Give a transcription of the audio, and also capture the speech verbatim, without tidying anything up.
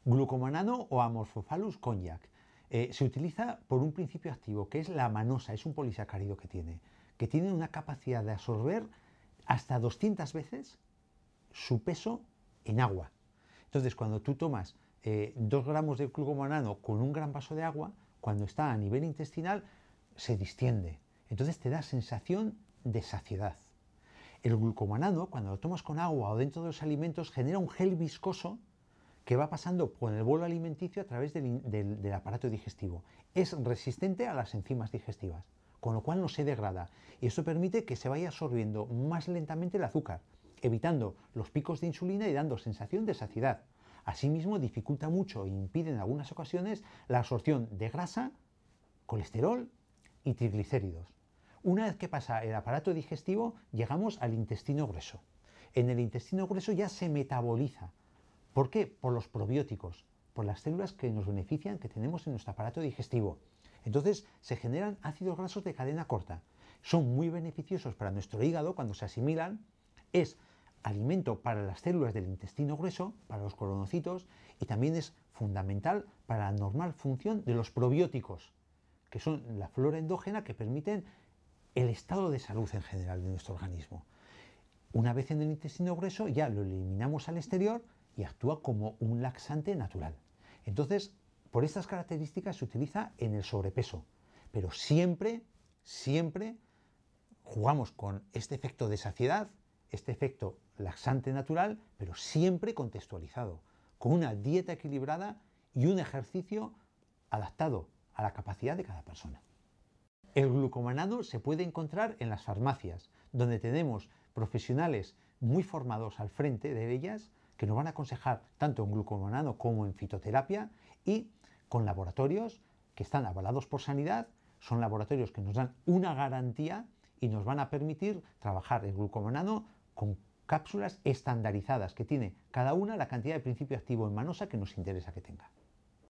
Glucomanano o Amorphophallus konjac. Eh, se utiliza por un principio activo que es la manosa, es un polisacárido que tiene, que tiene una capacidad de absorber hasta doscientas veces su peso en agua. Entonces, cuando tú tomas eh, dos gramos de glucomanano con un gran vaso de agua, cuando está a nivel intestinal, se distiende. Entonces te da sensación de saciedad. El glucomanano, cuando lo tomas con agua o dentro de los alimentos, genera un gel viscoso que va pasando por el bolo alimenticio a través del, del, del aparato digestivo. Es resistente a las enzimas digestivas, con lo cual no se degrada. Y eso permite que se vaya absorbiendo más lentamente el azúcar, evitando los picos de insulina y dando sensación de saciedad. Asimismo, dificulta mucho e impide en algunas ocasiones la absorción de grasa, colesterol y triglicéridos. Una vez que pasa el aparato digestivo, llegamos al intestino grueso. En el intestino grueso ya se metaboliza. ¿Por qué? Por los probióticos, por las células que nos benefician, que tenemos en nuestro aparato digestivo. Entonces se generan ácidos grasos de cadena corta. Son muy beneficiosos para nuestro hígado cuando se asimilan. Es alimento para las células del intestino grueso, para los colonocitos, y también es fundamental para la normal función de los probióticos, que son la flora endógena que permiten el estado de salud en general de nuestro organismo. Una vez en el intestino grueso ya lo eliminamos al exterior y actúa como un laxante natural. Entonces, por estas características se utiliza en el sobrepeso, pero siempre, siempre jugamos con este efecto de saciedad, este efecto laxante natural, pero siempre contextualizado, con una dieta equilibrada y un ejercicio adaptado a la capacidad de cada persona. El glucomanano se puede encontrar en las farmacias, donde tenemos profesionales muy formados al frente de ellas, que nos van a aconsejar tanto en glucomanano como en fitoterapia, y con laboratorios que están avalados por sanidad, son laboratorios que nos dan una garantía y nos van a permitir trabajar el glucomanano con cápsulas estandarizadas, que tiene cada una la cantidad de principio activo en manosa que nos interesa que tenga.